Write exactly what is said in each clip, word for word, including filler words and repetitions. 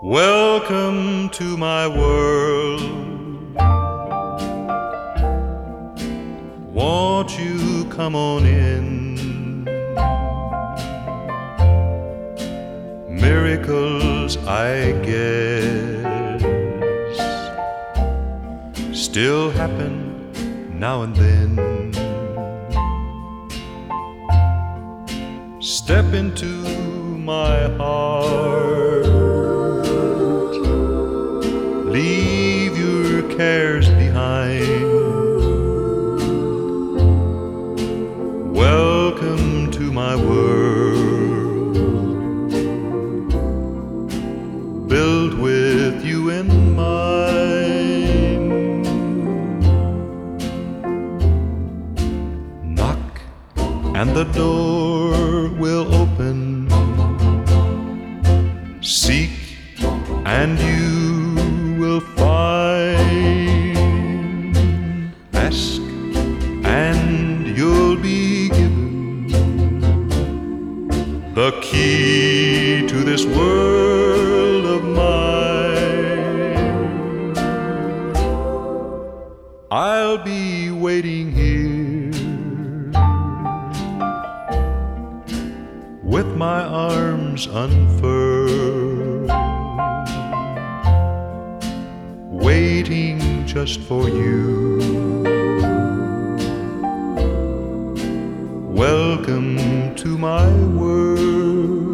Welcome to my world. Won't you come on in? Miracles, I guess, still happen now and then. Step into my heart, leave your cares behind. Welcome to my world, built with you in mind. Knock and the door will open. Seek and you will find. Ask and you'll be given the key to this world of mine. I'll be waiting here with my arms unfurled, waiting just for you. Welcome to my world.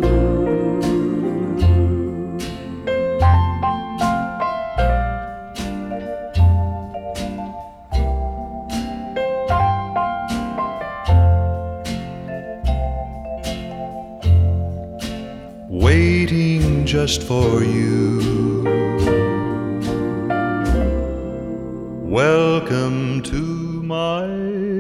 Waiting just for you. Welcome to my